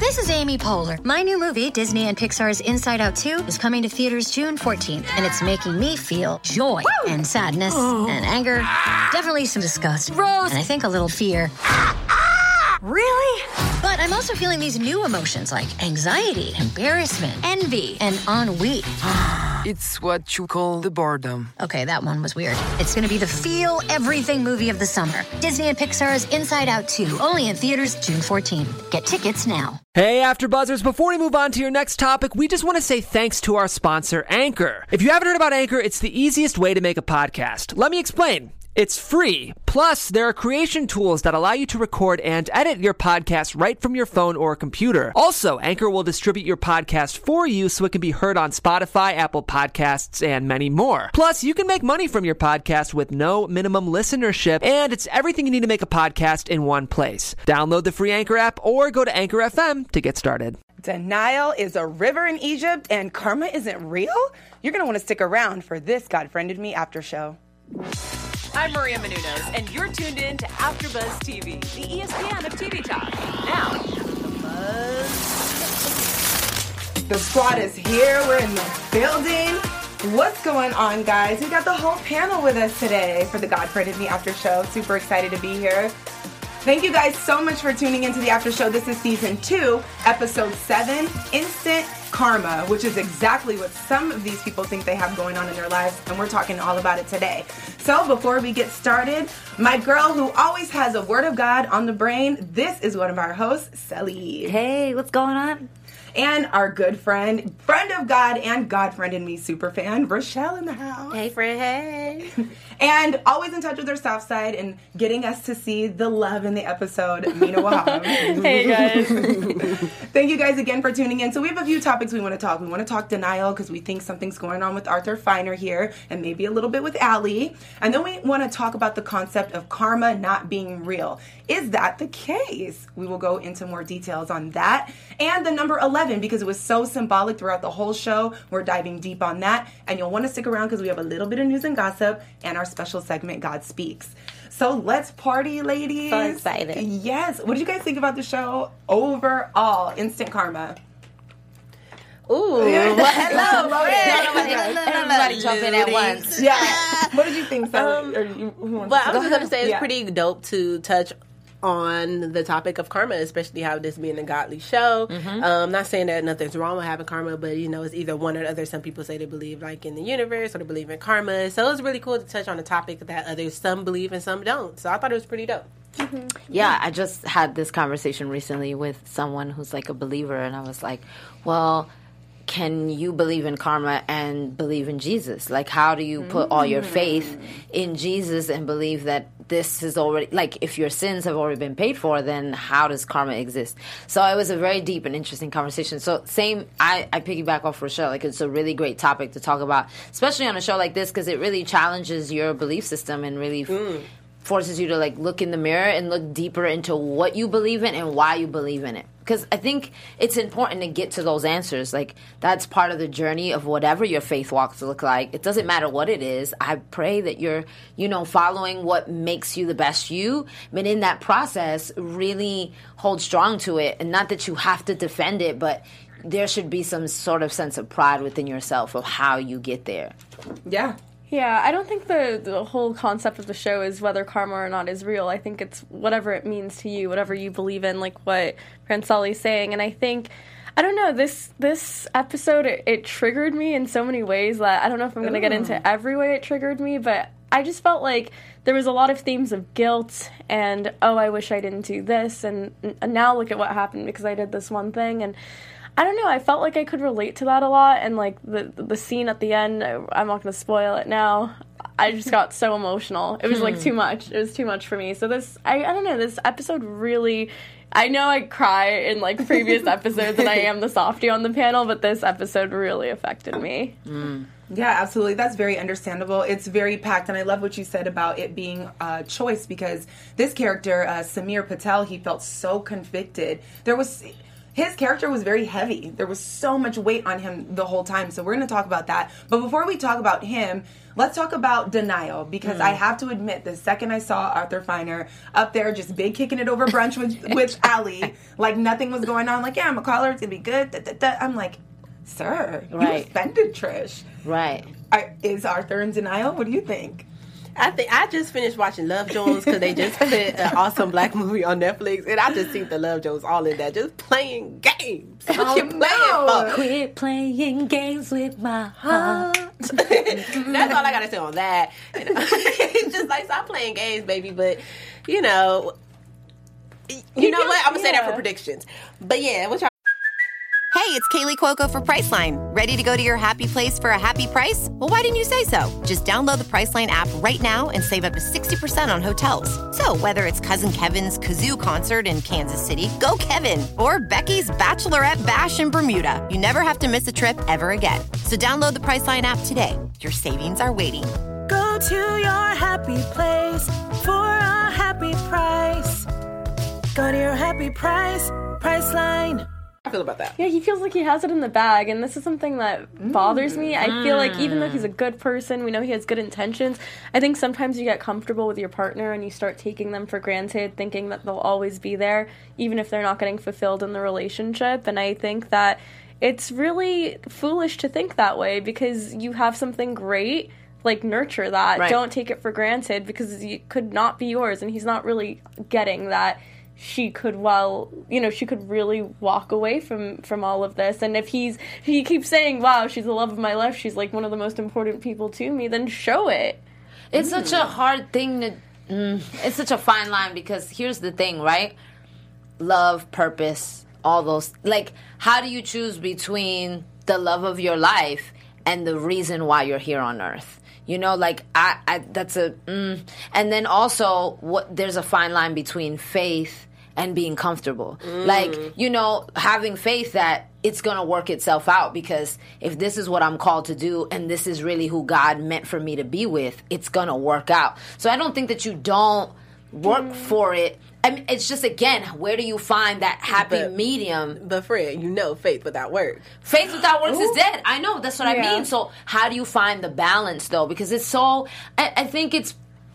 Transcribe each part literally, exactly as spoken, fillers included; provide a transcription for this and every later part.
This is Amy Poehler. My new movie, Disney and Pixar's Inside Out two, is coming to theaters June fourteenth, and it's making me feel joy Woo! and sadness oh. and anger, definitely some disgust, Rose, and I think a little fear. Really? But I'm also feeling these new emotions like anxiety, embarrassment, envy, and ennui. It's what you call the boredom. Okay, that one was weird. It's gonna be the feel everything movie of the summer. Disney and Pixar's Inside Out two, only in theaters June fourteenth. Get tickets now. Hey, AfterBuzzers, before we move on to your next topic, we just want to say thanks to our sponsor, Anchor. If you haven't heard about Anchor, it's the easiest way to make a podcast. Let me explain. It's free. Plus, there are creation tools that allow you to record and edit your podcast right from your phone or computer. Also, Anchor will distribute your podcast for you so it can be heard on Spotify, Apple Podcasts, and many more. Plus, you can make money from your podcast with no minimum listenership, and it's everything you need to make a podcast in one place. Download the free Anchor app or go to Anchor F M to get started. Denial is a river in Egypt and karma isn't real? You're going to want to stick around for this God Friended Me After Show. I'm Maria Menounos, and you're tuned in to AfterBuzz T V, the E S P N of T V talk. Now, the buzz. The squad is here. We're in the building. What's going on, guys? We got the whole panel with us today for the God Friended Me After Show. Super excited to be here. Thank you guys so much for tuning into the After Show. This is season two, episode seven, Instant Karma, which is exactly what some of these people think they have going on in their lives, and we're talking all about it today. So before we get started, my girl who always has a word of God on the brain, this is one of our hosts, Sally. Hey, what's going on? And our good friend, friend of God and God Friend and Me super fan, Rochelle in the house. Hey, friend, hey. And always in touch with her South Side and getting us to see the love in the episode, Mina Wahab. Hey, guys. Thank you guys again for tuning in. So we have a few topics we want to talk. We want to talk denial because we think something's going on with Arthur Feiner here and maybe a little bit with Allie. And then we want to talk about the concept of karma not being real. Is that the case? We will go into more details on that. And the number eleven, because it was so symbolic throughout the whole show. We're diving deep on that. And you'll want to stick around because we have a little bit of news and gossip and our special segment, God Speaks. So let's party, ladies. So excited. Yes. What did you guys think about the show overall? Instant Karma. Ooh. Yeah. Well, hello. Everybody, everybody jump in at once. Yeah. What did you think, Sally? Um, or you, who wants well, to I was going to say it's yeah. pretty dope to touch on the topic of karma, especially how this being a godly show. Mm-hmm. Um, not saying that nothing's wrong with having karma, but, you know, it's either one or the other. Some people say they believe, like, in the universe or they believe in karma. So it was really cool to touch on a topic that others, some believe and some don't. So I thought it was pretty dope. Mm-hmm. Yeah, I just had this conversation recently with someone who's, like, a believer, and I was like, well, can you believe in karma and believe in Jesus? Like, how do you put all your faith in Jesus and believe that this is already, like, if your sins have already been paid for, then how does karma exist? So it was a very deep and interesting conversation. So same, I, I piggyback off Rochelle. Like, it's a really great topic to talk about, especially on a show like this, because it really challenges your belief system and really mm. forces you to, like, look in the mirror and look deeper into what you believe in and why you believe in it. Because I think it's important to get to those answers. Like, that's part of the journey of whatever your faith walks look like. It doesn't matter what it is. I pray that you're, you know, following what makes you the best you. But in that process, really hold strong to it. And not that you have to defend it, but there should be some sort of sense of pride within yourself of how you get there. Yeah. Yeah, I don't think the, the whole concept of the show is whether karma or not is real. I think it's whatever it means to you, whatever you believe in, like what Franceli's saying. And I think, I don't know, this this episode, it, it triggered me in so many ways that I don't know if I'm going to get into every way it triggered me, but I just felt like there was a lot of themes of guilt and, oh, I wish I didn't do this, and, and now look at what happened because I did this one thing, and I don't know, I felt like I could relate to that a lot, and, like, the the scene at the end, I, I'm not going to spoil it now, I just got so emotional. It was, like, too much. It was too much for me. So this, I, I don't know, this episode really, I know I cry in, like, previous episodes, and I am the softie on the panel, but this episode really affected me. Mm. Yeah, absolutely. That's very understandable. It's very packed, and I love what you said about it being a choice, because this character, uh, Samir Patel, he felt so convicted. There was... his character was very heavy. There was so much weight on him the whole time. So we're going to talk about that. But before we talk about him, let's talk about denial. Because mm. I have to admit, the second I saw Arthur Finer up there just big kicking it over brunch with, with Allie, like nothing was going on. Like, yeah, I'm going to call her. It's going to be good. Da, da, da. I'm like, sir, right. you offended Trish. Right. Are, is Arthur in denial? What do you think? I think I just finished watching Love Jones because they just put an awesome black movie on Netflix, and I just see the Love Jones all in that, just playing games. What oh, you no. playing for? Quit playing games with my heart. That's all I gotta say on that. You know? It's just like, stop playing games, baby. But you know, you, you know what? I'm gonna yeah. say that for predictions. But yeah, what y'all? Hey, it's Kaylee Cuoco for Priceline. Ready to go to your happy place for a happy price? Well, why didn't you say so? Just download the Priceline app right now and save up to sixty percent on hotels. So whether it's Cousin Kevin's Kazoo Concert in Kansas City, go Kevin, or Becky's Bachelorette Bash in Bermuda, you never have to miss a trip ever again. So download the Priceline app today. Your savings are waiting. Go to your happy place for a happy price. Go to your happy price, Priceline. I feel about that. Yeah, he feels like he has it in the bag, and this is something that mm. bothers me. I feel like even though he's a good person, we know he has good intentions, I think sometimes you get comfortable with your partner and you start taking them for granted, thinking that they'll always be there, even if they're not getting fulfilled in the relationship. And I think that it's really foolish to think that way, because you have something great, like, nurture that. Right. Don't take it for granted, because it could not be yours, and he's not really getting that she could, well, you know, she could really walk away from, from all of this. And if he's, if he keeps saying, wow, she's the love of my life, she's like one of the most important people to me, then show it. It's mm. such a hard thing to, mm, it's such a fine line, because here's the thing, right? Love, purpose, all those, like, how do you choose between the love of your life and the reason why you're here on earth? You know, like, I, I that's a, mm. and then also, what there's a fine line between faith and being comfortable. Mm. Like, you know, having faith that it's going to work itself out, because if this is what I'm called to do and this is really who God meant for me to be with, it's going to work out. So I don't think that you don't work mm. for it. I mean, it's just, again, where do you find that happy but, medium? But, Fred, you know, faith without work. Faith without works Ooh. is dead. I know. That's what yeah. I mean. So how do you find the balance, though? Because it's so, I, I think it's,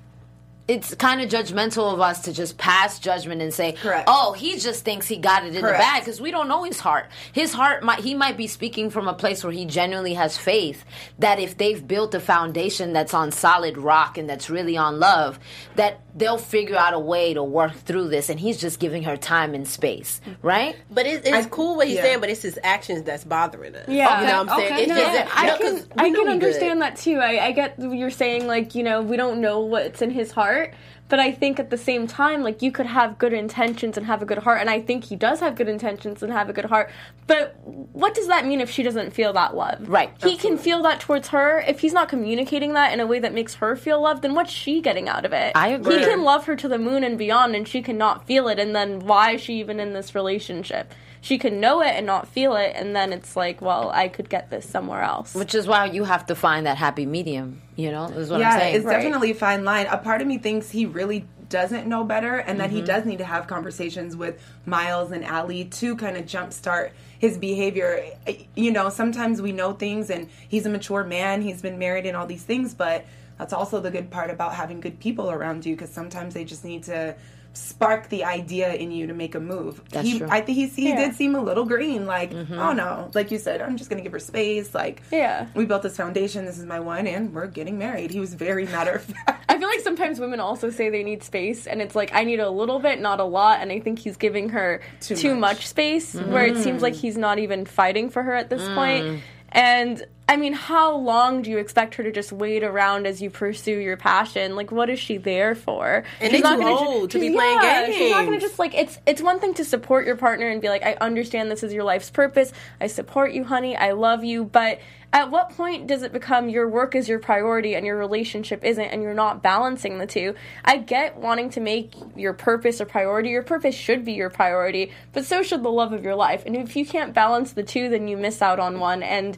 it's kind of judgmental of us to just pass judgment and say, Correct. oh, he just thinks he got it in Correct. the bag, because we don't know his heart. His heart, might he might be speaking from a place where he genuinely has faith that if they've built a foundation that's on solid rock and that's really on love, that they'll figure out a way to work through this, and he's just giving her time and space, right? But it's, it's I, cool what he's yeah. saying, but it's his actions that's bothering us. Yeah. You know what I'm saying? Okay. It's No, just, yeah. I no, can, I can understand good. that, too. I, I get you're saying, like, you know, we don't know what's in his heart. But I think at the same time, like, you could have good intentions and have a good heart, and I think he does have good intentions and have a good heart. But what does that mean if she doesn't feel that love? Right. He Absolutely. can feel that towards her. If he's not communicating that in a way that makes her feel loved, then what's she getting out of it? I agree. He can love her to the moon and beyond, and she cannot feel it, and then why is she even in this relationship? She can know it and not feel it, and then it's like, well, I could get this somewhere else. Which is why you have to find that happy medium, you know, is what yeah, I'm saying. It's right. definitely a fine line. A part of me thinks he really doesn't know better, and that mm-hmm. he does need to have conversations with Miles and Allie to kind of jumpstart his behavior. You know, sometimes we know things, and he's a mature man, he's been married and all these things, but that's also the good part about having good people around you, because sometimes they just need to spark the idea in you to make a move. That's he, true. I think he, he yeah. did seem a little green, like, mm-hmm. oh no, like you said, I'm just going to give her space. Like, yeah. we built this foundation, this is my one, and we're getting married. He was very matter of fact. I feel like sometimes women also say they need space, and it's like, I need a little bit, not a lot, and I think he's giving her too, too much. much space, mm-hmm. where it seems like he's not even fighting for her at this mm. point. And, I mean, how long do you expect her to just wait around as you pursue your passion? Like, what is she there for? And she's it's not too gonna old ju- to be yeah, playing games. She's not going to just, like, it's it's one thing to support your partner and be like, I understand this is your life's purpose. I support you, honey. I love you. But at what point does it become your work is your priority and your relationship isn't, and you're not balancing the two? I get wanting to make your purpose a priority. Your purpose should be your priority, but so should the love of your life. And if you can't balance the two, then you miss out on one. And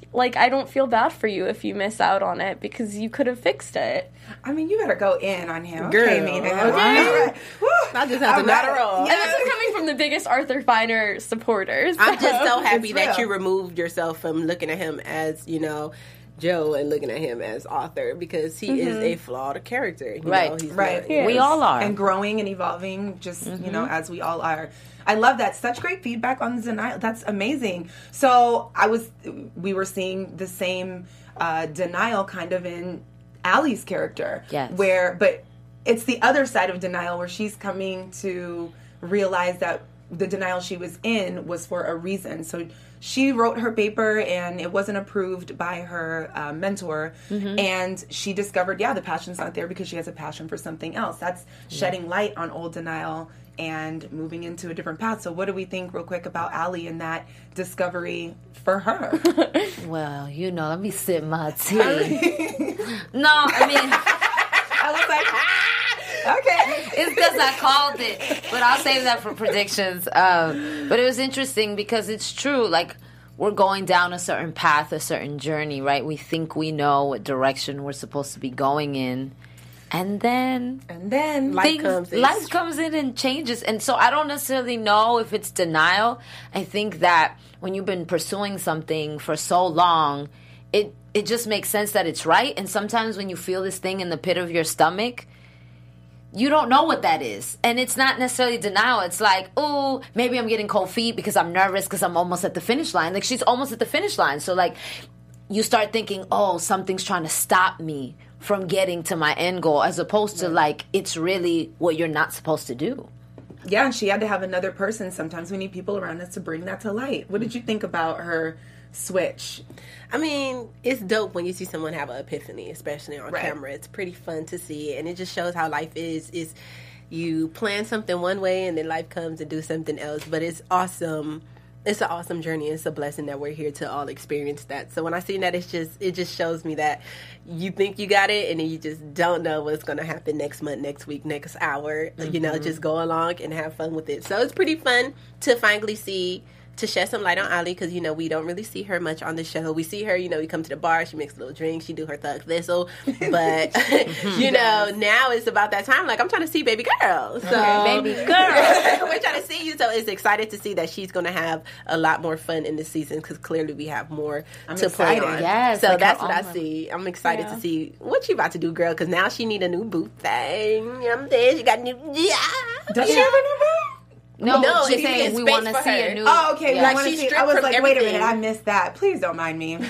like, I don't feel bad for you if you miss out on it because you could have fixed it. I mean, you better go in on him. Girl, okay, Mina. okay. All right. I just have to nod her off. And this is coming from the biggest Arthur Finer supporters. I'm just so happy It's that real. you removed yourself from looking at him as, you know, Joe and looking at him as Arthur because he Mm-hmm. is a flawed character. You Right. know? He's Right. not- He We is. all are. And growing and evolving, just, Mm-hmm. you know, as we all are. I love that. Such great feedback on the denial. That's amazing. So I was, we were seeing the same uh, denial kind of in Allie's character. Yes. Where, but it's the other side of denial where she's coming to realize that the denial she was in was for a reason. So she wrote her paper and it wasn't approved by her uh, mentor. And she discovered, yeah, the passion's not there because she has a passion for something else. That's shedding light on old denial and moving into a different path. So what do we think real quick about Allie and that discovery for her? Well, you know, let me sip my tea. No, I mean, I was like, okay. it's because I called it, but I'll save that for predictions. Um, but it was interesting because it's true. Like, we're going down a certain path, a certain journey, right? We think we know what direction we're supposed to be going in. And then And then Life things, comes in. life comes in and changes. And so I don't necessarily know if it's denial. I think that when you've been pursuing something for so long, it it just makes sense that it's right. And sometimes when you feel this thing in the pit of your stomach, you don't know what that is. And it's not necessarily denial. It's like, oh, maybe I'm getting cold feet because I'm nervous because I'm almost at the finish line. Like, she's almost at the finish line. So, like, you start thinking, oh, something's trying to stop me from getting to my end goal, as opposed to, like, it's really what you're not supposed to do. yeah, and she had to have another person. Sometimes we need people around us to bring that to light. What did you think about her switch? I mean, it's dope when you see someone have an epiphany, especially on Right. camera. It's pretty fun to see, and it just shows how life is. Is you plan something one way, and then life comes and do something else. But it's awesome. It's an awesome journey. It's a blessing that we're here to all experience that. So when I see that, it's just it just shows me that you think you got it, and then you just don't know what's going to happen next month, next week, next hour. You know, just go along and have fun with it. So it's pretty fun to finally see. To shed some light on Ali, because, you know, we don't really see her much on the show. We see her, you know, we come to the bar, she makes a little drink, she do her thug thistle. But, you know, now it's about that time. Like, I'm trying to see baby girl. So, Okay, baby girl. we're trying to see you. So it's excited to see that she's going to have a lot more fun in this season, because clearly we have more I'm to play excited. on. Yes, So like that's her what I own- see. I'm excited Yeah. to see what she about to do, girl, because now she need a new boot thing. You know what I'm saying? She got new, yeah. Does she have a new boot? No, No, she's it's saying in we space want to for see her. a new... Oh, okay. Yeah. we Like, wanna she see- stripped I was from like, wait a minute, everything. I missed that. Please don't mind me.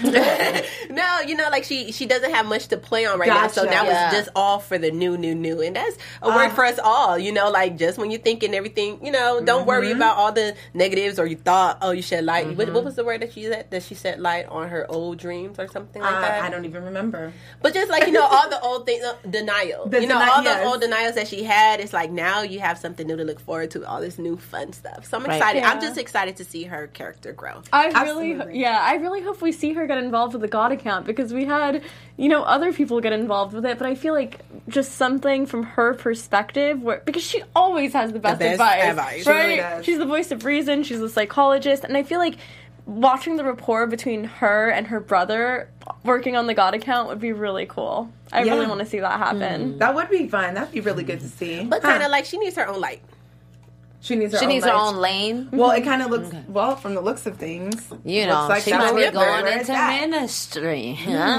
No, you know, like she she doesn't have much to play on right now, so Gotcha. now Yeah. it's just all for the new, new, new, and that's a word Uh, for us all. You know, like just when you're thinking everything, you know, don't worry about all the negatives or you thought, oh, you shed light. What, what was the word that she said? That she shed light on her old dreams or something like Uh, that. I don't even remember. But just like, you know, all the old things, uh, denial. The you know, deni- all yes. those old denials that she had, it's like now you have something new to look forward to, all this new fun stuff. So I'm Right. excited. I'm Yeah. just excited to see her character grow. I really, Absolutely. yeah, I really hope we see her get involved with the God account because we had, you know, other people get involved with it, but I feel like just something from her perspective, where because she always has the best, best advice, advice. She really right? does. She's the voice of reason. She's a psychologist, and I feel like watching the rapport between her and her brother working on the God account would be really cool. I Yeah. really want to see that happen. That would be fun. That'd be really good to see. But Huh. kind of like she needs her own light. She needs her She own needs her life. own lane. Well, it kind of looks, well, from the looks of things. You know, looks like she that's might be where- going where it's into at. ministry.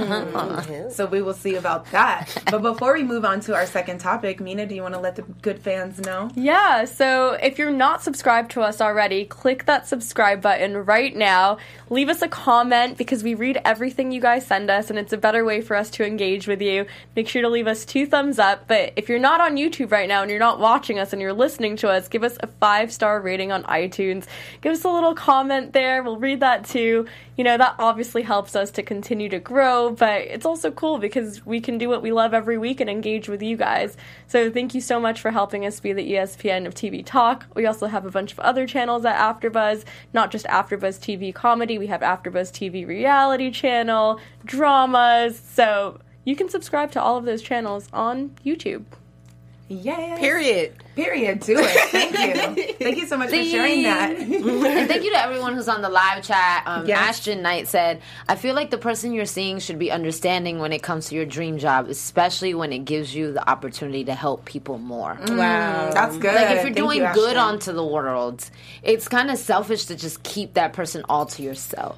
So we will see about that. But before we move on to our second topic, Mina, do you want to let the good fans know? Yeah, so if you're not subscribed to us already, click that subscribe button right now. Leave us a comment because we read everything you guys send us and it's a better way for us to engage with you. Make sure to leave us two thumbs up. But if you're not on YouTube right now and you're not watching us and you're listening to us, give us a five-star rating on iTunes. Give us a little comment there. We'll read that too. You know, that obviously helps us to continue to grow, but it's also cool because we can do what we love every week and engage with you guys. So thank you so much for helping us be the E S P N of T V Talk. We also have a bunch of other channels at AfterBuzz, not just AfterBuzz T V Comedy. We have AfterBuzz T V Reality Channel, dramas. So you can subscribe to all of those channels on YouTube. Yes. Period. Period. Do it. Thank you. Thank you so much for sharing that. And thank you to everyone who's on the live chat. Um, Yes. Ashton Knight said, I feel like the person you're seeing should be understanding when it comes to your dream job, especially when it gives you the opportunity to help people more. Wow. That's good. Like, if you're Thank doing you, good Ashton. onto the world, it's kind of selfish to just keep that person all to yourself.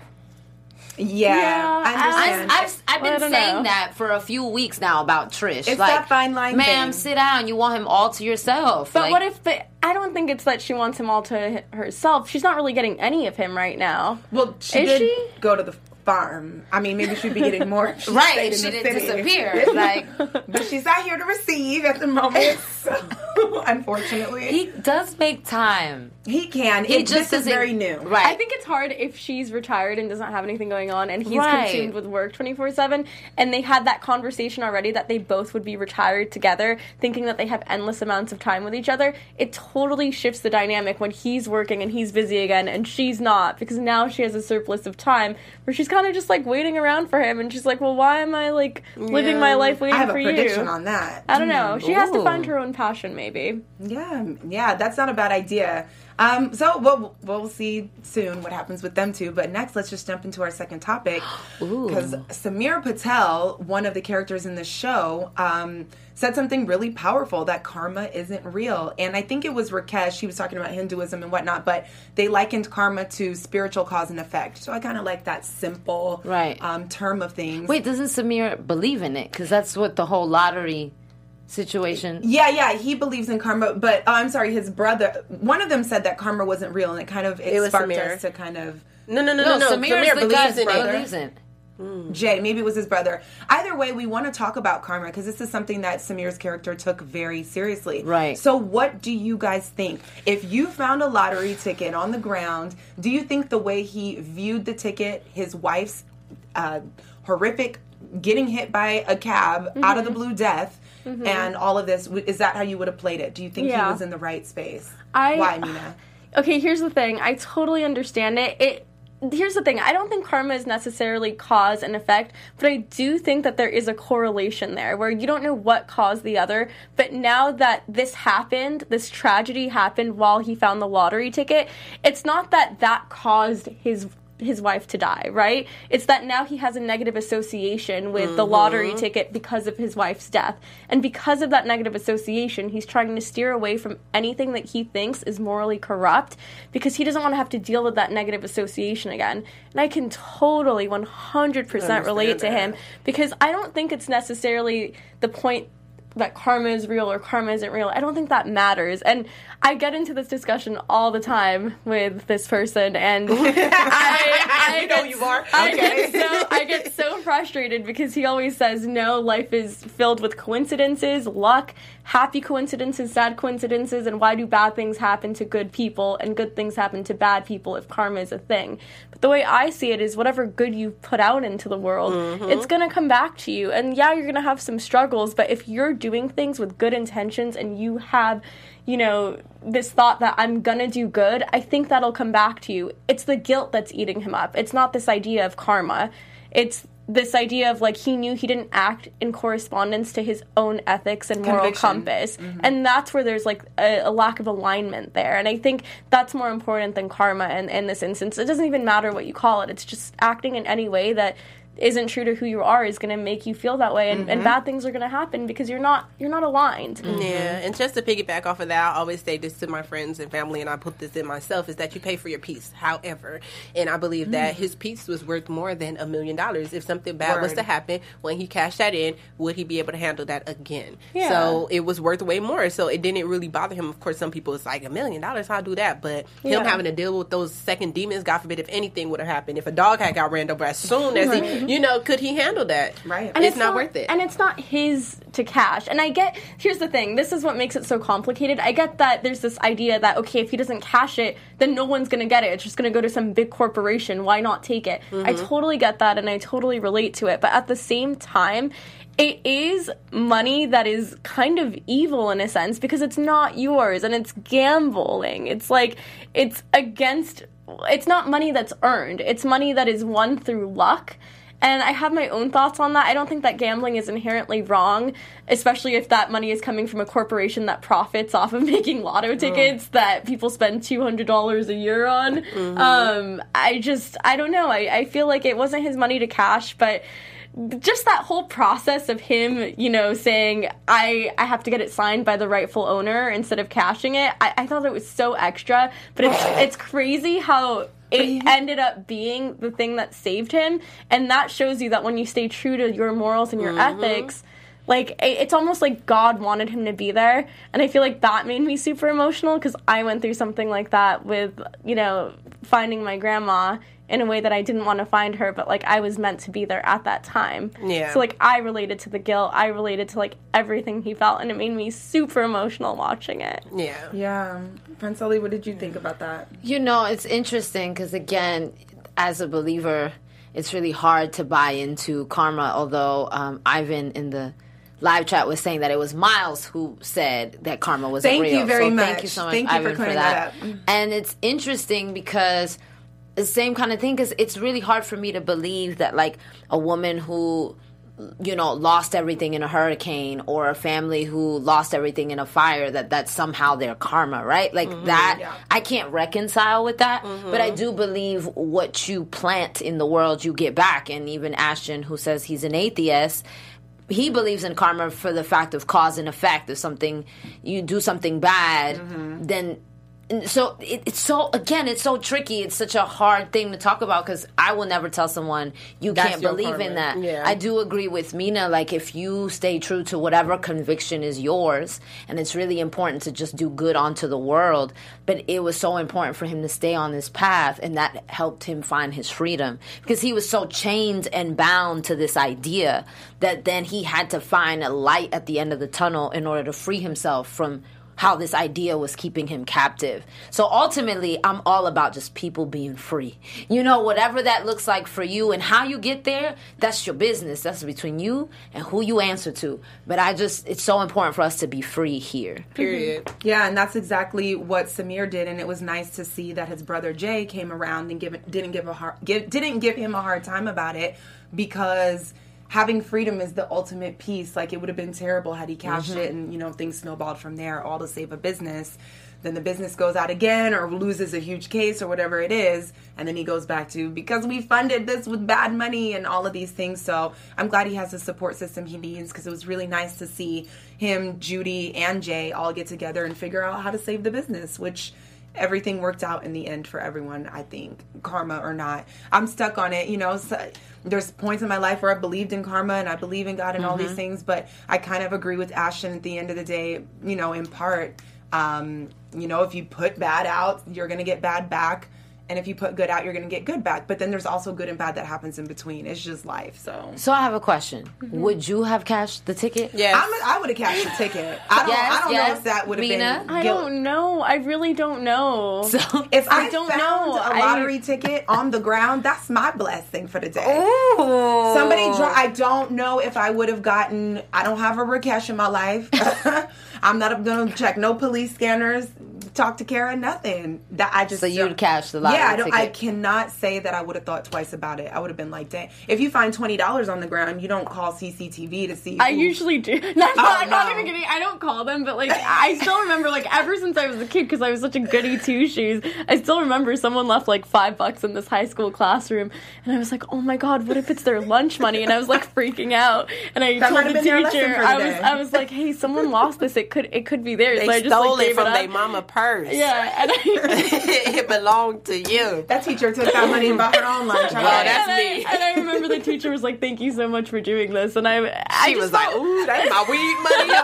Yeah, Yeah, I I've, understand. I've, I've Well, I been don't saying know. that for a few weeks now about Trish. It's like, that fine line ma'am, thing. sit down. You want him all to yourself. But Like, what if the, I don't think it's that she wants him all to h- herself. She's not really getting any of him right now. well, she Is did she? go to the farm. I mean, maybe she'd be getting more. if She Right, stayed in she the didn't city. disappear. Like, But she's not here to receive at the moment. So, unfortunately, he does make time. he can. He It, just this is doesn't- very new. Right. I think it's hard if she's retired and doesn't have anything going on and he's Right. consumed with work twenty-four seven and they had that conversation already that they both would be retired together, thinking that they have endless amounts of time with each other. It totally shifts the dynamic when he's working and he's busy again and she's not, because now she has a surplus of time where she's kind of just like waiting around for him and she's like, well, why am I like living my life waiting I have a for you? prediction on that. I don't know. She has to Ooh. find her own passion, maybe. Yeah, yeah, that's not a bad idea. Um, so we'll, we'll see soon what happens with them two. But next, let's just jump into our second topic. Because Samir Patel, one of the characters in the show, um, said something really powerful, that karma isn't real. And I think it was Rakesh, she was talking about Hinduism and whatnot, but they likened karma to spiritual cause and effect. So I kind of like that simple Right. um, term of things. Wait, doesn't Samir believe in it? Because that's what the whole lottery situation. Yeah, yeah, he believes in karma, but oh, I'm sorry, his brother. One of them said that karma wasn't real, and it kind of it, It was sparked Samir. us to kind of No, no, no, no, no. Samir's Samir the believes guy in who it. believes in it. Jay. Maybe it was his brother. Either way, we want to talk about karma because this is something that Samir's character took very seriously. Right. So, what do you guys think? If you found a lottery ticket on the ground, do you think the way he viewed the ticket, his wife's uh, horrific getting hit by a cab Mm-hmm. out of the blue death? And all of this, w- is that how you would have played it? Do you think Yeah. he was in the right space? I- Why, Mina? Okay, here's the thing. I totally understand it. It here's the thing. I don't think karma is necessarily cause and effect, but I do think that there is a correlation there where you don't know what caused the other, but now that this happened, this tragedy happened while he found the lottery ticket, it's not that that caused his his wife to die, right? It's that now he has a negative association with Mm-hmm. the lottery ticket because of his wife's death. And because of that negative association, he's trying to steer away from anything that he thinks is morally corrupt because he doesn't want to have to deal with that negative association again. And I can totally one hundred percent relate to him because I don't think it's necessarily the point that karma is real or karma isn't real. I don't think that matters. And I get into this discussion all the time with this person, and I, I You know get, you are. I Okay. get so I get so frustrated because he always says, no, life is filled with coincidences, luck, happy coincidences, sad coincidences, and why do bad things happen to good people and good things happen to bad people if karma is a thing? But the way I see it is whatever good you put out into the world, it's going to come back to you. And yeah, you're going to have some struggles, but if you're doing things with good intentions and you have, you know, this thought that I'm gonna do good, I think that'll come back to you. It's the guilt that's eating him up. It's not this idea of karma. It's this idea of like he knew he didn't act in correspondence to his own ethics and moral Conviction. compass. And that's where there's like a, a lack of alignment there. And I think that's more important than karma in, in this instance. It doesn't even matter what you call it. It's just acting in any way that isn't true to who you are is going to make you feel that way, and, and bad things are going to happen because you're not you're not aligned. Yeah, and just to piggyback off of that, I always say this to my friends and family, and I put this in myself, is that you pay for your peace. However, and I believe that his peace was worth more than a million dollars. If something bad was Word. to happen, when he cashed that in, would he be able to handle that again? Yeah. So it was worth way more. So it didn't really bother him. Of course, some people, it's like, a million dollars, how I do that? But him Yeah. having to deal with those second demons, God forbid, if anything would have happened, if a dog had got ran over as soon as he, you know, could he handle that? Right. And it's, not, worth it. And it's not his to cash. And I get, here's the thing, this is what makes it so complicated. I get that there's this idea that, okay, if he doesn't cash it, then no one's going to get it. It's just going to go to some big corporation. Why not take it? I totally get that, and I totally relate to it. But at the same time, it is money that is kind of evil in a sense because it's not yours and it's gambling. It's like, it's against, it's not money that's earned. It's money that is won through luck. And I have my own thoughts on that. I don't think that gambling is inherently wrong, especially if that money is coming from a corporation that profits off of making lotto tickets mm. that people spend two hundred dollars a year on. Mm-hmm. Um, I just, I don't know. I, I feel like it wasn't his money to cash, but just that whole process of him, you know, saying, I, I have to get it signed by the rightful owner instead of cashing it, I, I thought it was so extra. But it's it's crazy how it ended up being the thing that saved him. And that shows you that when you stay true to your morals and your mm-hmm. ethics, like, it's almost like God wanted him to be there. And I feel like that made me super emotional because I went through something like that with, you know, finding my grandma in a way that I didn't want to find her, but, like, I was meant to be there at that time. Yeah. So, like, I related to the guilt. I related to, like, everything he felt, and it made me super emotional watching it. Yeah. Yeah. Princely, what did you think about that? You know, it's interesting because, again, as a believer, it's really hard to buy into karma, although um, Ivan in the live chat was saying that it was Miles who said that karma wasn't thank real. You very so much. Thank you so much, thank you Ivan, for, for that. that and it's interesting because the same kind of thing, because it's really hard for me to believe that, like, a woman who, you know, lost everything in a hurricane or a family who lost everything in a fire, that that's somehow their karma, right? Like, mm-hmm, that, yeah. I can't reconcile with that, mm-hmm. but I do believe what you plant in the world, you get back. And even Ashton, who says he's an atheist, he believes in karma for the fact of cause and effect. If something, you do something bad, mm-hmm. then... So it, it's so, again, it's so tricky. It's such a hard thing to talk about because I will never tell someone you That's can't believe karma. in that. Yeah. I do agree with Mina. Like, if you stay true to whatever conviction is yours, and it's really important to just do good onto the world, but it was so important for him to stay on this path, and that helped him find his freedom because he was so chained and bound to this idea that then he had to find a light at the end of the tunnel in order to free himself from how this idea was keeping him captive. So ultimately, I'm all about just people being free. You know, whatever that looks like for you and how you get there, that's your business. That's between you and who you answer to. But I just, it's so important for us to be free here. Period. Mm-hmm. Yeah, and that's exactly what Samir did, and it was nice to see that his brother Jay came around and give, didn't give a hard, give, didn't give him a hard time about it because having freedom is the ultimate peace. Like, it would have been terrible had he cashed mm-hmm. it and, you know, things snowballed from there, all to save a business. Then the business goes out again or loses a huge case or whatever it is. And then he goes back to, because we funded this with bad money and all of these things. So I'm glad he has the support system he needs because it was really nice to see him, Judy, and Jay all get together and figure out how to save the business, which everything worked out in the end for everyone, I think, karma or not. I'm stuck on it, you know. So there's points in my life where I believed in karma and I believe in God and mm-hmm. all these things, but I kind of agree with Ashton at the end of the day, you know, in part. Um, you know, if you put bad out, you're going to get bad back. And if you put good out, you're going to get good back. But then there's also good and bad that happens in between. It's just life. So So I have a question. Mm-hmm. Would you have cashed the ticket? Yes. I'm a, I would have cashed the ticket. I don't, yes, I don't yes. know if that would have Mina? been I guilt. don't know. I really don't know. So If I, I don't found know. a I- lottery ticket on the ground, that's my blessing for the day. Ooh. Somebody, dro- I don't know if I would have gotten, I don't have a Rakesh in my life. I'm not going to check no police scanners, talk to Kara, nothing. That I just So you'd don't- cash the lottery Yeah, I, don't, ticket. I cannot say that I would have thought twice about it. I would have been like, dang. If you find twenty dollars on the ground, you don't call C C T V to see I who- usually do. No, I'm, Oh, not, I'm not no. even kidding. I don't call them, but like I still remember, like ever since I was a kid, because I was such a goody two shoes. I still remember someone left like five bucks in this high school classroom, and I was like, "Oh my god, what if it's their lunch money?" And I was like freaking out. And I That told might the have been their lesson teacher, for the I was, day. I was like, "Hey, someone lost this. It could, it could be theirs." They so I just stole like, it gave from it their up. mama purse. Yeah, and I, It belonged to you. That teacher took that money and bought her own lunch. Well, Right? that's and, me. I, and I remember the teacher was like, "Thank you so much for doing this," and I, I She just was like, felt- ooh, that's my weed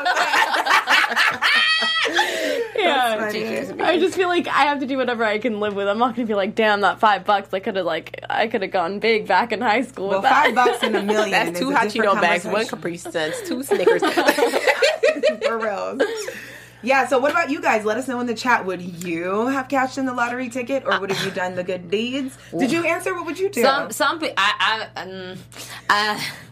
money. Yeah, Teachers be- I just feel like I have to do whatever I can live with. I'm not gonna be like, damn, that five bucks. I could have like, I could have gone big back in high school Well, with that. five bucks and a million. That's is two a hot different Cheeto bags, one conversation. Capri Suns, two Snickers. For real. Yeah, so what about you guys? Let us know in the chat. Would you have cashed in the lottery ticket or would have you done the good deeds? Did you answer? What would you do? Some, some, pe- I, I, um, I,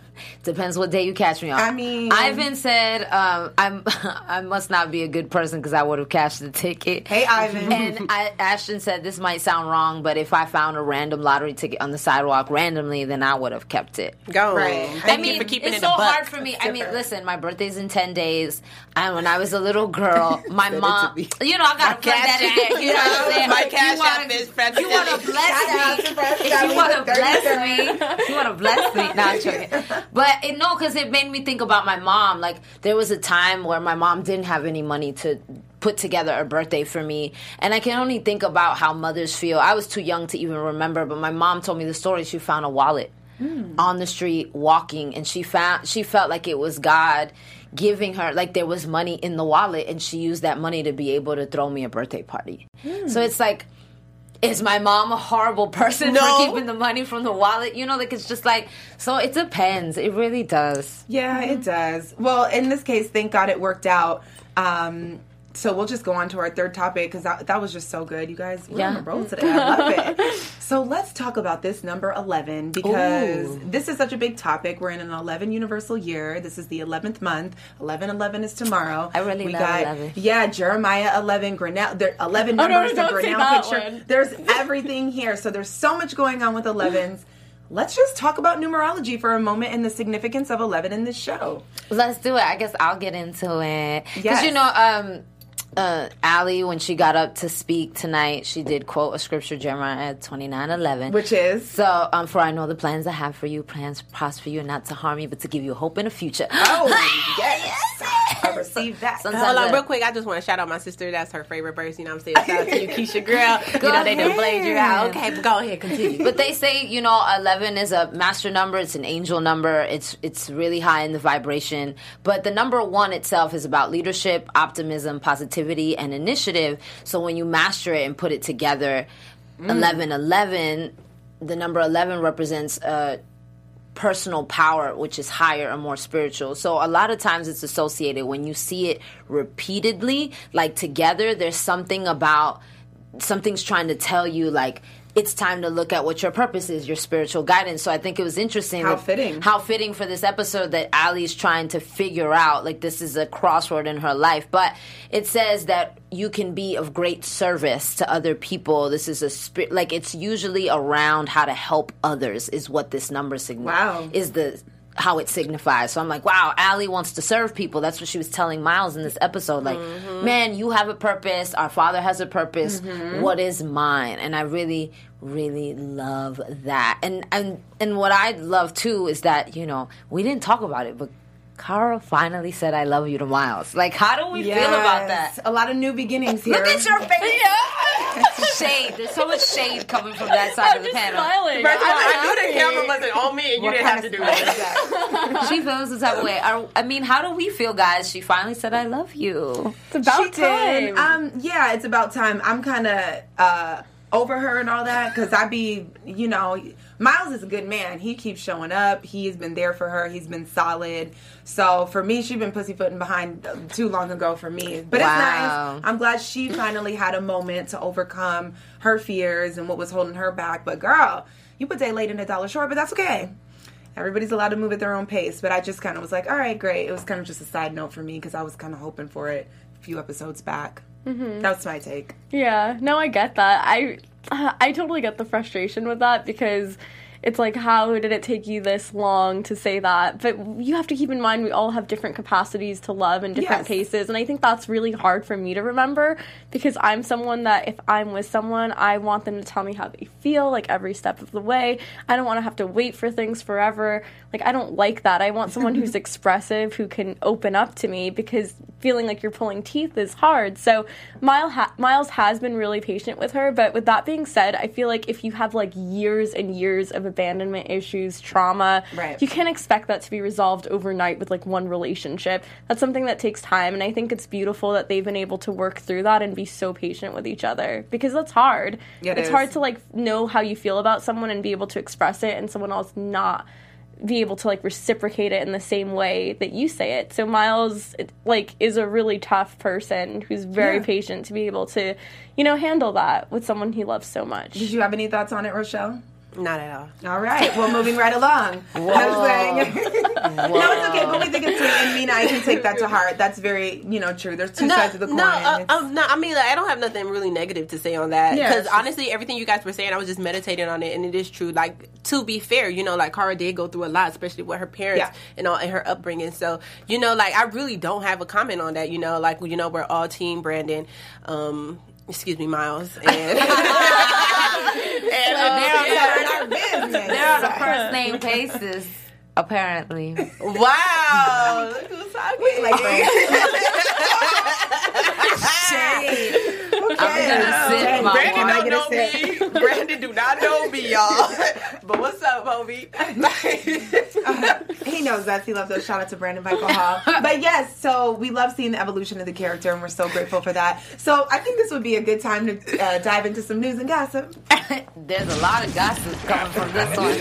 Depends what day you catch me on. I mean, Ivan said, um, "I'm I must not be a good person because I would have cashed the ticket." Hey, Ivan. And I, Ashton said, "This might sound wrong, but if I found a random lottery ticket on the sidewalk randomly, then I would have kept it." Go. Right. Thank I mean, you for keeping it's it so a buck. hard for me. I mean, listen, my birthday's in ten days, and when I was a little girl, my mom, you know, I gotta plug that in. You know what I'm saying? My If you cash wanna- app is If you want to bless me, if you want to bless me, if you want to bless me, no, I'm joking. But it, no, because it made me think about my mom. Like, there was a time where my mom didn't have any money to put together a birthday for me, and I can only think about how mothers feel. I was too young to even remember, but my mom told me the story. She found a wallet mm. on the street walking, and she found she felt like it was God giving her, like there was money in the wallet, and she used that money to be able to throw me a birthday party. Mm. So it's like, is my mom a horrible person no. for keeping the money from the wallet? You know, like it's just like, so it depends. It really does. Yeah, it does. Well, in this case, thank God it worked out. Um, so we'll just go on to our third topic because that, that was just so good. You guys, we're Yeah. on the roll today. I love it. So let's talk about this number eleven because Ooh. this is such a big topic. We're in an eleven universal year. This is the eleventh month. eleven eleven is tomorrow. I really we love got, eleven. Yeah, Jeremiah eleven, Grinnell. There eleven Oh, no, numbers, don't the say Grinnell that picture. one. There's everything here. So there's so much going on with elevens. Let's just talk about numerology for a moment and the significance of eleven in this show. Let's do it. I guess I'll get into it. Because, Yes. you know, um, uh, Allie, when she got up to speak tonight, she did quote a scripture, Jeremiah twenty-nine eleven. Which is? So, um, for I know the plans I have for you, plans to prosper you and not to harm you, but to give you a hope and a future. Oh, yes. I received that. Sometimes Hold on, I- real quick. I just want to shout out my sister. That's her favorite verse. You know what I'm saying? Shout out to you, Keisha Girl. You know, they done played you out. Okay, but go ahead, continue. But they say, you know, eleven is a master number. It's an angel number. It's it's really high in the vibration. But the number one itself is about leadership, optimism, positivity, and initiative. So when you master it and put it together, Mm. eleven eleven, the number eleven represents uh, personal power, which is higher and more spiritual. So a lot of times it's associated when you see it repeatedly, like together, there's something about something's trying to tell you, like, it's time to look at what your purpose is, your spiritual guidance. So I think it was interesting. How that- fitting. How fitting for this episode that Allie's trying to figure out, like, this is a crossroad in her life. But it says that you can be of great service to other people. This is a spirit, like, it's usually around how to help others is what this number signifies. Wow. Is the how it signifies. So I'm like, wow, Allie wants to serve people. That's what she was telling Miles in this episode. Like, Mm-hmm. man, you have a purpose. Our Father has a purpose. What is mine? And I really, really love that. And and and what I love too is that, you know, we didn't talk about it, but Cara finally said I love you to Miles. Like, how do we feel about that? Yes. A lot of new beginnings here. Look at your face. Shade. There's so much shade coming from that side I'm of the just panel. smiling. First of all, I I'm knew the happy. camera wasn't on me, and you What didn't kind have to of do smile is that. that? She feels the type of way. I, I mean, how do we feel, guys? She finally said I love you. It's about She did. time. Um, yeah, it's about time. I'm kind of uh, over her and all that because I be, you know, Miles is a good man. He keeps showing up. He's been there for her. He's been solid. So for me, she's been pussyfooting behind too long ago for me. But Wow. it's nice. I'm glad she finally had a moment to overcome her fears and what was holding her back. But girl, you put day late and a dollar short, but that's okay. Everybody's allowed to move at their own pace. But I just kind of was like, all right, great. It was kind of just a side note for me because I was kind of hoping for it a few episodes back. Mm-hmm. That's my take. Yeah, no, I get that. I I totally get the frustration with that because it's like, how did it take you this long to say that? But you have to keep in mind we all have different capacities to love in different Yes. paces, and I think that's really hard for me to remember because I'm someone that if I'm with someone, I want them to tell me how they feel, like every step of the way. I don't want to have to wait for things forever. Like, I don't like that. I want someone who's expressive, who can open up to me because feeling like you're pulling teeth is hard. So Miles, ha- Miles has been really patient with her, but with that being said, I feel like if you have like years and years of abandonment issues, trauma, Right. you can't expect that to be resolved overnight with like one relationship. That's something that takes time, and I think it's beautiful that they've been able to work through that and be so patient with each other because that's hard. Yeah, it it's is. hard to like know how you feel about someone and be able to express it, and someone else not be able to like reciprocate it in the same way that you say it. So Miles it, like is a really tough person who's very Yeah. patient to be able to, you know, handle that with someone he loves so much. Did you have any thoughts on it, Rochelle? Not at all. All right. Well, moving right along. Whoa. I'm saying. No, it's okay. But we think it's sweet, and Mina, I can take that to heart. That's very, you know, true. There's two no, sides of the coin. No, uh, um, no, I mean, like, I don't have nothing really negative to say on that. Yeah, Because it's honestly, everything you guys were saying, I was just meditating on it, and it is true. Like, to be fair, you know, like, Cara did go through a lot, especially with her parents Yeah. and all, and her upbringing. So, you know, like, I really don't have a comment on that. You know, like, you know, we're all team Brandon. Um, excuse me, Miles. And, and um, they're, our business. they're on a first name basis, apparently. wow. Look who's talking. Like, I'm gonna sit my Brandon part. don't know me. Brandon do not know me, y'all. But what's up, homie? He knows us. He loves us. Shout out to Brandon Michael Hall. But yes, so we love seeing the evolution of the character, and we're so grateful for that. So I think this would be a good time to uh, dive into some news and gossip. There's a lot of gossip coming from this one.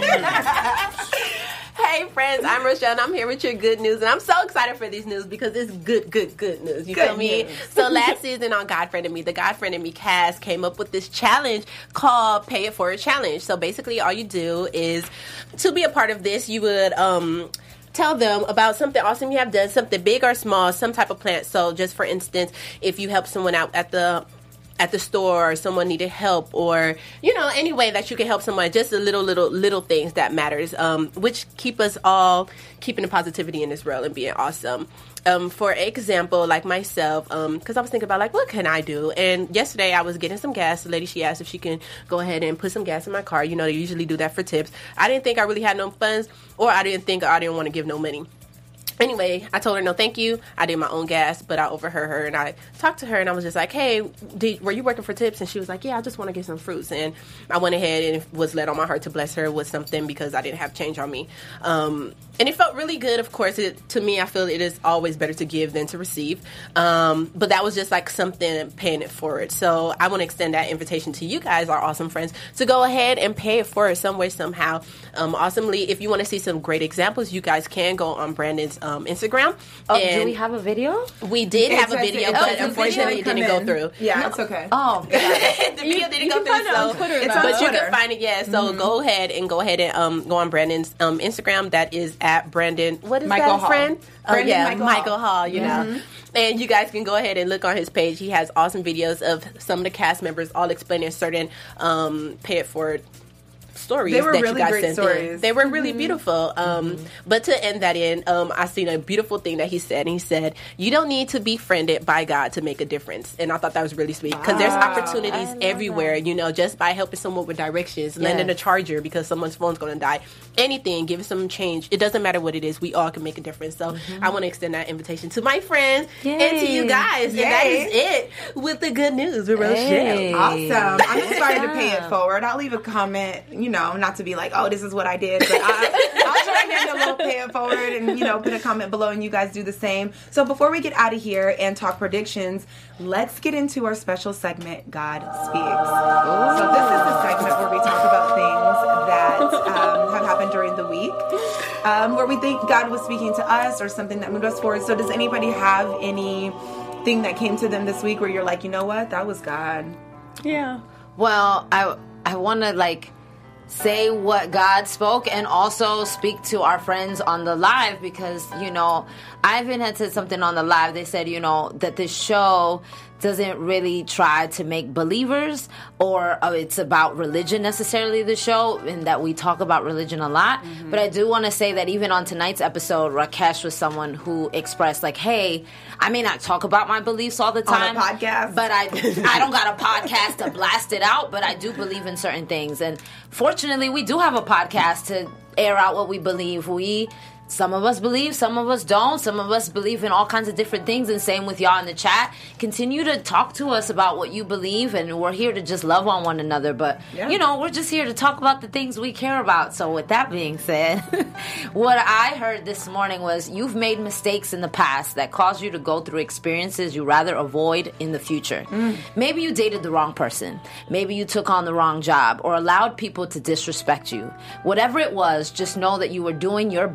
Hey friends, I'm Rochelle and I'm here with your good news, and I'm so excited for these news because it's good, good, good news. You Good feel me? news. So last season on God Friend and Me, the God Friend and Me cast came up with this challenge called Pay It Forward Challenge. So basically all you do is, to be a part of this, you would um tell them about something awesome you have done, something big or small, some type of plant. So just for instance, if you help someone out at the at the store, or someone needed help, or you know, any way that you can help someone, just the little little little things that matters, um which keep us all keeping the positivity in this world and being awesome. Um for example, like myself, um because I was thinking about, like, what can I do? And yesterday I was getting some gas. The lady, she asked if she can go ahead and put some gas in my car. You know, they usually do that for tips. I didn't think I really had no funds, or I didn't think I didn't want to give no money. Anyway, I told her no thank you. I did my own gas, but I overheard her, and I talked to her, and I was just like, hey, did, were you working for tips? And she was like, yeah, I just want to get some fruits. And I went ahead and was led on my heart to bless her with something because I didn't have change on me. Um, and it felt really good. Of course, it, to me, I feel it is always better to give than to receive. Um, but that was just like something, paying it forward. So I want to extend that invitation to you guys, our awesome friends, to go ahead and pay it forward some way, somehow. Um, awesomely, if you want to see some great examples, you guys can go on Brandon's um, Instagram. Oh, and do we have a video? we did It have a says video, it- but oh, the unfortunately video it didn't come go in. through. Yeah, it's okay. Oh, The video didn't go you through. can find it so on Twitter, It's though. on but you Twitter. can find it, yeah. So go ahead and go ahead and um, go on Brandon's um, Instagram. That is at Brandon. What is Michael that, Hall. friend? Oh Brandon yeah, Michael Michael, Hall. Hall. You know, and you guys can go ahead and look on his page. He has awesome videos of some of the cast members all explaining certain um, pay it forward stories They were that really you guys great sent stories. in. They were really beautiful. Um, But to end that in, um, I seen a beautiful thing that he said. And he said, "You don't need to be friended by God to make a difference." And I thought that was really sweet because there's opportunities everywhere. You know, just by helping someone with directions, lending a charger because someone's phone's going to die, anything, giving some change. It doesn't matter what it is. We all can make a difference. So I want to extend that invitation to my friends and to you guys. And that Yay. is it with the good news with Rochelle. Hey. Awesome. I'm inspired to pay it forward. I'll leave a comment, you know, not to be like, oh, this is what I did, but I, I'll try to get a little pay it forward and, you know, put a comment below and you guys do the same. So before we get out of here and talk predictions, let's get into our special segment, God Speaks. So this is the segment where we talk about things that um, have happened during the week, um, where we think God was speaking to us or something that moved us forward. So does anybody have anything that came to them this week where you're like, you know what, that was God? Yeah. Well, I I want to like say what God spoke and also speak to our friends on the live because, you know, Ivan had said something on the live. They said, you know, that this show doesn't really try to make believers or uh, it's about religion necessarily, the show, and that we talk about religion a lot. Mm-hmm. But I do want to say that even on tonight's episode, Rakesh was someone who expressed like, hey, I may not talk about my beliefs all the time. On a podcast? But I, I don't got a podcast to blast it out, but I do believe in certain things. And fortunately, we do have a podcast to air out what we believe. We... Some of us believe, some of us don't. Some of us believe in all kinds of different things. And same with y'all in the chat. Continue to talk to us about what you believe. And we're here to just love on one another. But, yeah. you know, we're just here to talk about the things we care about. So with that being said, what I heard this morning was you've made mistakes in the past that caused you to go through experiences you rather avoid in the future. Mm. Maybe you dated the wrong person. Maybe you took on the wrong job or allowed people to disrespect you. Whatever it was, just know that you were doing your best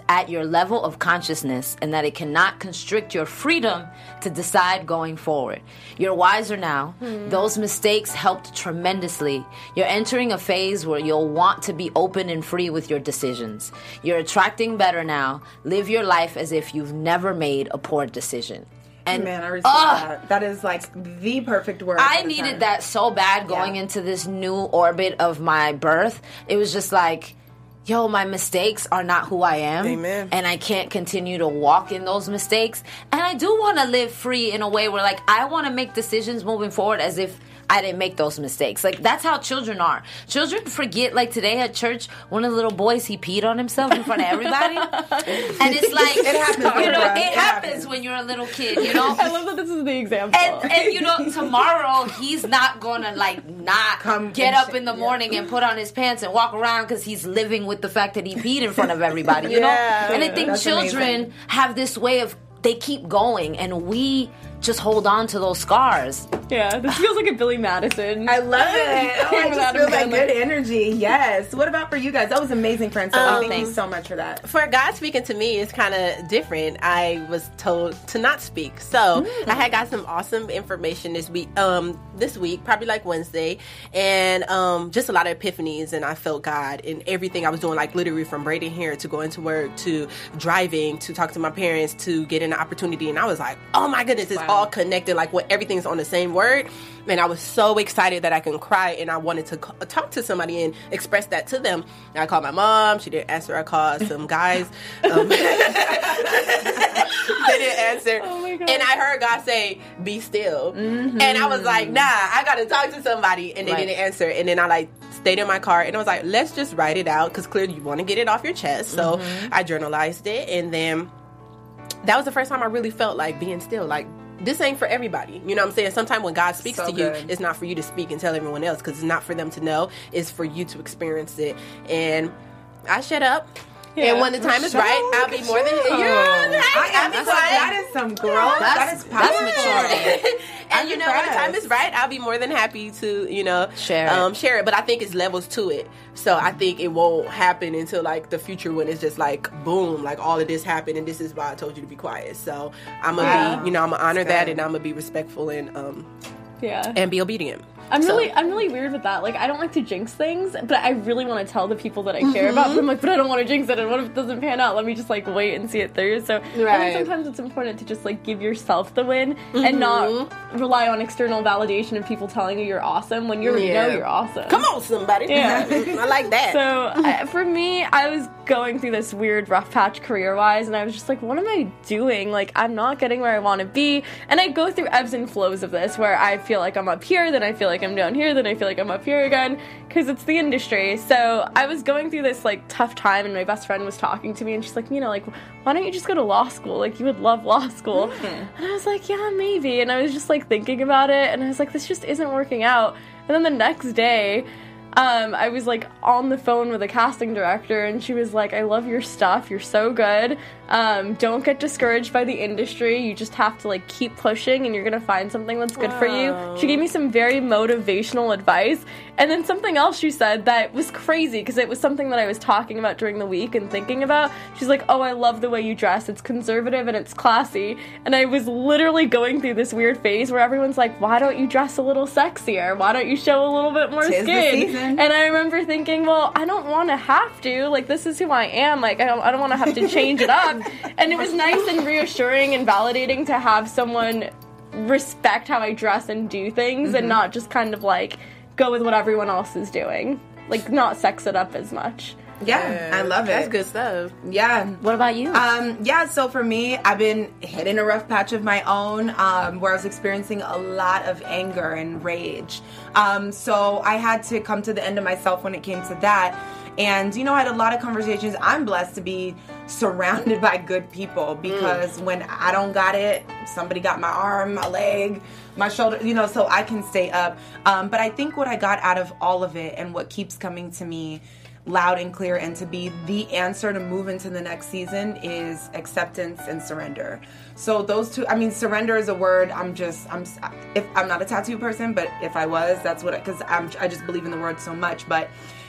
at your level of consciousness and that it cannot constrict your freedom to decide going forward. You're wiser now. Mm. Those mistakes helped tremendously. You're entering a phase where you'll want to be open and free with your decisions. You're attracting better now. Live your life as if you've never made a poor decision. And man, I respect uh, that. That is like the perfect word. I needed time. that so bad going yeah. into this new orbit of my birth. It was just like, yo, my mistakes are not who I am. Amen. And I can't continue to walk in those mistakes. And I do want to live free in a way where, like, I want to make decisions moving forward as if I didn't make those mistakes. Like, that's how children are. Children forget, like, today at church, one of the little boys, he peed on himself in front of everybody. And it's like, it happens, you know, it, it happens, happens when you're a little kid, you know? I love that this is the example. And, and you know, tomorrow, he's not going to, like, not Come get up shit, in the yeah. morning and put on his pants and walk around because he's living with the fact that he peed in front of everybody, you yeah, know? And I think that's children amazing. have this way of, they keep going, and we just hold on to those scars. Yeah, this feels like a Billy Madison. I love it. Oh, I just feel like Sandler. good energy. Yes. What about for you guys? That was amazing, Francine. Um, Thank thanks. you so much for that. For God speaking to me is kind of different. I was told to not speak, so mm. I had got some awesome information this week. Um, this week, probably like Wednesday, and um, just a lot of epiphanies. And I felt God in everything I was doing, like literally from braiding hair to going to work to driving to talk to my parents to getting an opportunity. And I was like, oh my goodness, it's wow. all connected. Like what everything's on the same word. And I was so excited that I can cry, and I wanted to c- talk to somebody and express that to them. And I called my mom. She didn't answer. I called some guys. Um, they didn't answer. Oh my God. And I heard God say, be still. Mm-hmm. And I was like, nah, I got to talk to somebody. And they Right. didn't answer. And then I like stayed in my car, and I was like, let's just write it out, because clearly you want to get it off your chest. So Mm-hmm. I journalized it. And then that was the first time I really felt like being still. Like, this ain't for everybody. You know what I'm saying? Sometimes when God speaks So to good. you, it's not for you to speak and tell everyone else, because it's not for them to know. It's for you to experience it. And I shut up. Yeah. And when the time is Shut right, up, I'll be more than... shut Yeah, up. I am I'll be so- quiet. that is some growth. That's- that is that's powerful. maturity. And I'm you know, when the time impressed. is right, I'll be more than happy to, you know, Share it. um, share it. But I think it's levels to it. So I think it won't happen until like the future, when it's just like boom, like all of this happened, and this is why I told you to be quiet. So I'm gonna Wow. be, you know, I'm gonna honor That's that, good. and I'm gonna be respectful and um Yeah. and be obedient. I'm So- really, I'm really weird with that. Like, I don't like to jinx things, but I really want to tell the people that I care about. But I'm like, but I don't want to jinx it. And what if it doesn't pan out? Let me just like wait and see it through. So I Right. think sometimes it's important to just like give yourself the win and not rely on external validation of people telling you you're awesome when you already Yeah. know you're awesome. Come on, somebody. Yeah. I like that. So I, for me, I was going through this weird rough patch career-wise, and I was just like, what am I doing? Like, I'm not getting where I want to be. And I go through ebbs and flows of this, where I feel like I'm up here, then I feel like I'm down here, then I feel like I'm up here again, because it's the industry. So I was going through this, like, tough time, and my best friend was talking to me, and she's like, you know, like, why don't you just go to law school? Like, you would love law school. Mm-hmm. And I was like, yeah, maybe. And I was just, like, thinking about it, and I was like, this just isn't working out. And then the next day, Um, I was like on the phone with a casting director, and she was like, I love your stuff, you're so good, um, don't get discouraged by the industry, you just have to like keep pushing and you're gonna find something that's good for you. She gave me some very motivational advice, and then something else she said that was crazy, because it was something that I was talking about during the week and thinking about. She's like, oh, I love the way you dress, it's conservative and it's classy. And I was literally going through this weird phase where everyone's like, why don't you dress a little sexier, why don't you show a little bit more Tis the skin? season. And I remember thinking, well, I don't want to have to. Like, this is who I am. Like, I don't, I don't want to have to change it up. And it was nice and reassuring and validating to have someone respect how I dress and do things, mm-hmm. and not just kind of, like, go with what everyone else is doing. Like, not sex it up as much. Yeah, I love it. That's good stuff. Yeah. What about you? Um, yeah, so for me, I've been hitting a rough patch of my own, um, where I was experiencing a lot of anger and rage. Um, so I had to come to the end of myself when it came to that. And, you know, I had a lot of conversations. I'm blessed to be surrounded by good people, because mm. when I don't got it, somebody got my arm, my leg, my shoulder, you know, so I can stay up. Um, but I think what I got out of all of it, and what keeps coming to me loud and clear, and to be the answer to move into the next season, is acceptance and surrender. So those two, I mean, surrender is a word. I'm just, I'm, if I'm not a tattoo person, but if I was, that's what, because I'm, I just believe in the word so much. But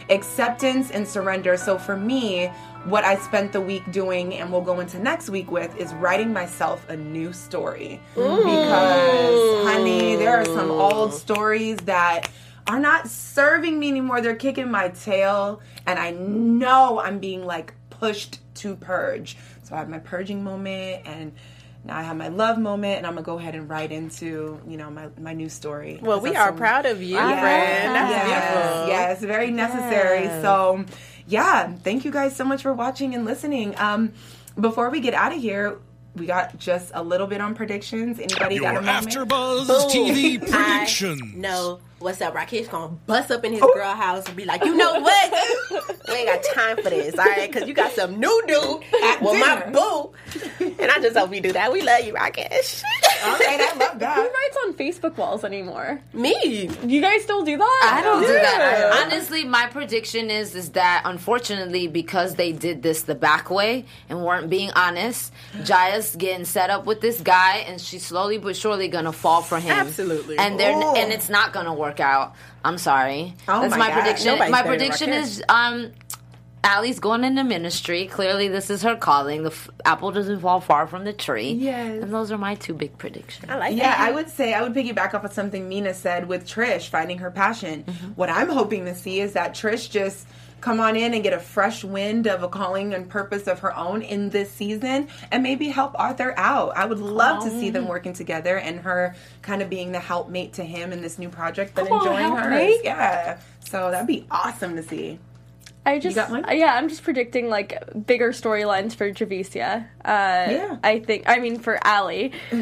acceptance and surrender. So for me, what I spent the week doing, and we'll go into next week with, is writing myself a new story. Ooh. Because, honey, there are some old stories that are not serving me anymore. They're kicking my tail, and I know I'm being, like, pushed to purge. So I have my purging moment, and now I have my love moment, and I'm going to go ahead and write into, you know, my, my new story. Well, we are so proud of you, yes, friend. That's yes, beautiful. Yes, very necessary. Yes. So, yeah, thank you guys so much for watching and listening. Um, before we get out of here, we got just a little bit on predictions. Anybody Your got a moment? AfterBuzz T V predictions. No. What's up? Rakesh gonna bust up in his oh. girl house and be like, you know what? We ain't got time for this, all right? Because you got some new dude at well, my boo. And I just hope we do that. We love you, Rakesh. All right, I love that. Who writes on Facebook walls anymore? Me. You guys still do that? I don't yeah. do that. Honestly, my prediction is is that unfortunately, because they did this the back way and weren't being honest, Jaya's getting set up with this guy, and she's slowly but surely gonna fall for him. Absolutely. And they're oh. and it's not gonna work out. I'm sorry. Oh That's my, my God. prediction. Nobody's my better prediction than is um Allie's going into ministry. Clearly, this is her calling. The f- apple doesn't fall far from the tree. Yes. And those are my two big predictions. I like yeah, that. I would say, I would piggyback off of something Mina said with Trish, finding her passion. Mm-hmm. What I'm hoping to see is that Trish just come on in and get a fresh wind of a calling and purpose of her own in this season and maybe help Arthur out. I would love oh. to see them working together and her kind of being the helpmate to him in this new project, but Come enjoying on, hers. helpmate. Yeah. So that'd be awesome to see. I just, got one? yeah, I'm just predicting like bigger storylines for Javicia. Uh, yeah. I think, I mean, for Allie. Uh,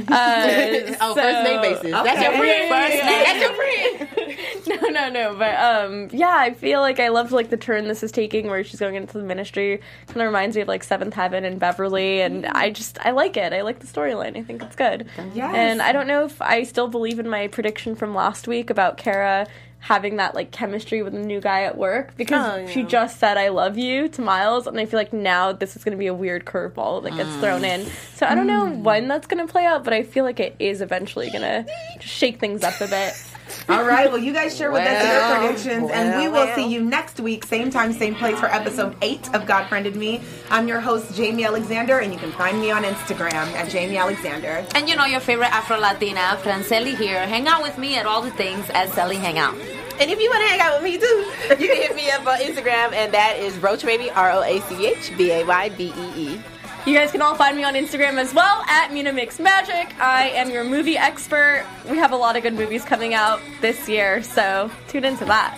oh, so, first name basis. Okay. That's your friend. First name. That's your friend. no, no, no. But um, yeah, I feel like I loved like the turn this is taking, where she's going into the ministry. Kind of reminds me of like Seventh Heaven and Beverly, and I just, I like it. I like the storyline. I think it's good. Yes. And I don't know if I still believe in my prediction from last week about Kara having that like chemistry with a new guy at work, because oh, yeah. she just said I love you to Miles, and I feel like now this is going to be a weird curveball that gets mm. thrown in. So I don't know mm. when that's going to play out, but I feel like it is eventually going to shake things up a bit. All right, well, you guys share with well, us your predictions, well, and we will well. see you next week, same time, same place, for episode eight of God Friended Me. I'm your host, Jamie Alexander, and you can find me on Instagram at Jamie Alexander. And you know, your favorite Afro-Latina, Franceli here. Hang out with me at all the things at Selly Hangout. And if you want to hang out with me too, you can hit me up on Instagram, and that is Roach Baby, R O A C H B A Y B E E. You guys can all find me on Instagram as well, at Mina Mix Magic. I am your movie expert. We have a lot of good movies coming out this year, so tune into that.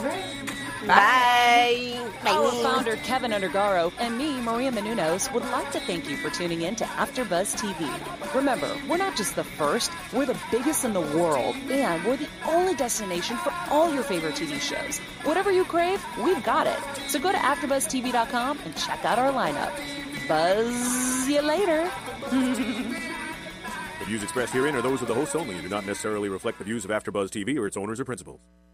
Bye. Bye. Our founder, Kevin Undergaro, and me, Maria Menounos, would like to thank you for tuning in to AfterBuzz T V. Remember, we're not just the first, we're the biggest in the world, and we're the only destination for all your favorite T V shows. Whatever you crave, we've got it. So go to after buzz T V dot com and check out our lineup. Buzz you later. The views expressed herein are those of the hosts only and do not necessarily reflect the views of AfterBuzz T V or its owners or principals.